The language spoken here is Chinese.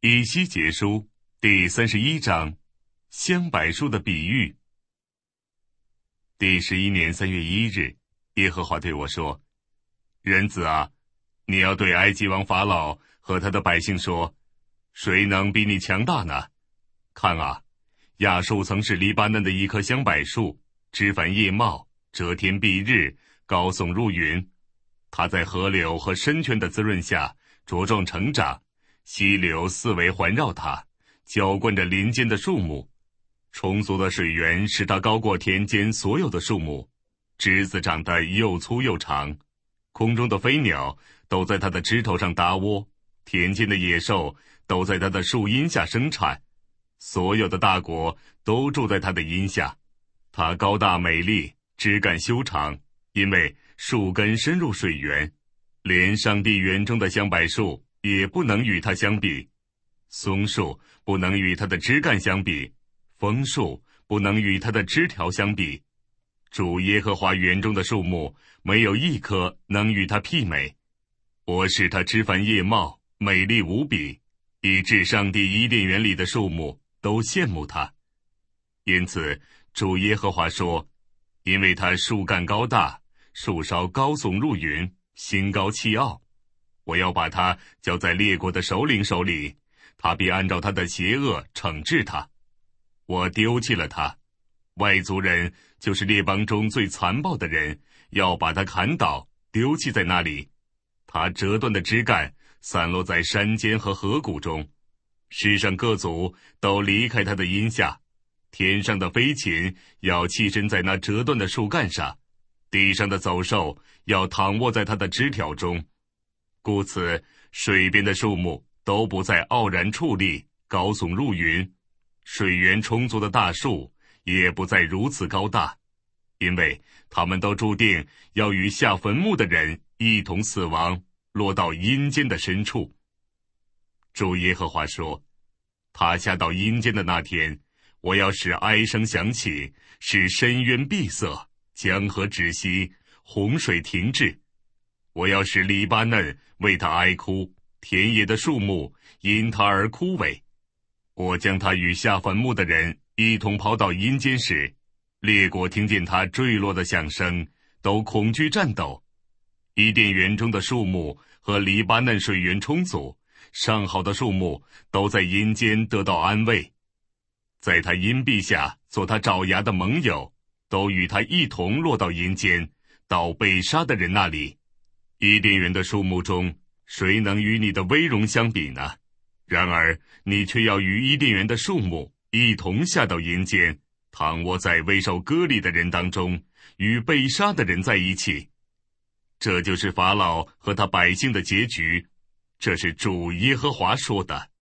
以西结书第31章，香柏树的比喻。第11年3月1日，耶和华对我说：人子啊，你要对埃及王法老和他的百姓说，谁能比你强大呢？看啊，亚述曾是黎巴嫩的一棵香柏树，枝繁叶茂，遮天蔽日，高耸入云。它在河流和深泉的滋润下茁壮成长，溪流四围环绕它，浇灌着林间的树木。充足的水源使它高过田间所有的树木，枝子长得又粗又长。空中的飞鸟都在它的枝头上搭窝，田间的野兽都在它的树荫下生产。所有的大国都住在它的荫下。它高大美丽，枝干修长，因为树根深入水源。连上帝园中的香柏树也不能与它相比，松树不能与它的枝干相比，枫树不能与它的枝条相比。主耶和华园中的树木没有一棵能与它媲美。我使它枝繁叶茂，美丽无比，以致上帝伊甸园里的树木都羡慕它。因此主耶和华说，因为它树干高大，树梢高耸入云，心高气傲，我要把它交在列国的首领手里，他必按照他的邪恶惩治他。我丢弃了他，外族人，就是列邦中最残暴的人，要把他砍倒，丢弃在那里。他折断的枝干散落在山间和河谷中，世上各族都离开他的荫下。天上的飞禽要栖身在那折断的树干上，地上的走兽要躺卧在它的枝条中。故此水边的树木都不再傲然矗立，高耸入云，水源充足的大树也不再如此高大，因为他们都注定要与下坟墓的人一同死亡，落到阴间的深处。主耶和华说，他下到阴间的那天，我要使哀声响起，使深渊闭塞，江河止息，洪水停滞。我要使黎巴嫩为他哀哭，田野的树木因他而枯萎。我将他与下坟墓的人一同抛到阴间时，列国听见他坠落的响声，都恐惧战斗。伊甸园中的树木和黎巴嫩水源充足，上好的树木都在阴间得到安慰。在他荫蔽下做他爪牙的盟友，都与他一同落到阴间，到被杀的人那里。伊甸园的树木中，谁能与你的威荣相比呢？然而你却要与伊甸园的树木一同下到阴间，躺卧在未受割礼的人当中，与被杀的人在一起。这就是法老和他百姓的结局。这是主耶和华说的。